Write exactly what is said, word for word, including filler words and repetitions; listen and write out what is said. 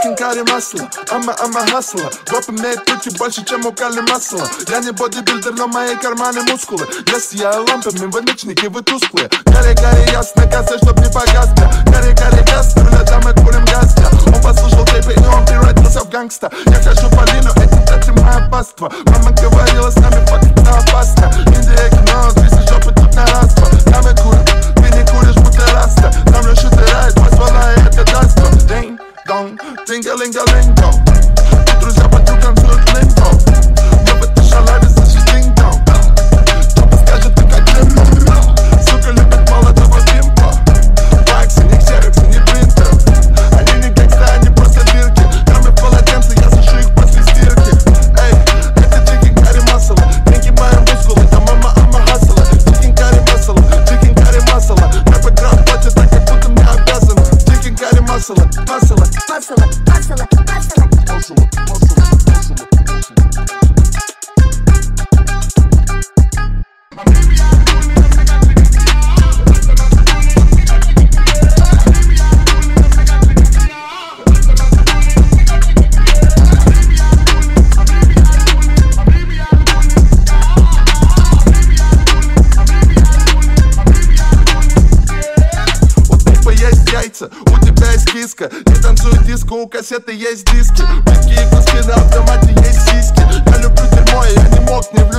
чикен карри масло. Ама, ама хасла. Гоп имеет пути больше, чем у Кали масла. Я не бодибилдер, но мои карманы мускулы. Я сияю лампами, вы ночники, вы тусклые. Гарри, гарри, ясно, касса, чтоб не погас. Гарри, гарри, газ, рулет, а мы курим газ. Он послушал тейпы, и он превратился в гангста. Я хожу по лину, этим этим моя паства. Мама говорила с нами, фак, это опасно. Индия, кино, здесь жопы тут на распа. Я мы курим, ты не куришь, будто раста. Нам лишь утирает, позвала, и это даст. Динг, донг, тинга-линга-линго. Друзья подруг танцуют линго. Я в этой шалаве слышишь динг-донг. Кто-то скажет, ты как лимон. Сука любит молодого пимпа. Вайксы, не ксероксы, не принтер. Они не гангста, они просто дырки. Кроме полотенца, я сушу их после стирки. Эй, это чикен карри масла. Деньги мои мускулы, а мама ама хасла. Чикен карри масла, чикен карри масла. Мой бэкграунд платит так, как будто мне обязан. Чикен карри масла, масла, масла, масла, масла, масла. У тебя есть киска, не танцуй диско, у кассеты есть диски. Плитки и куски на автомате есть сиськи. Я люблю дерьмо, и я не мог не влюбиться.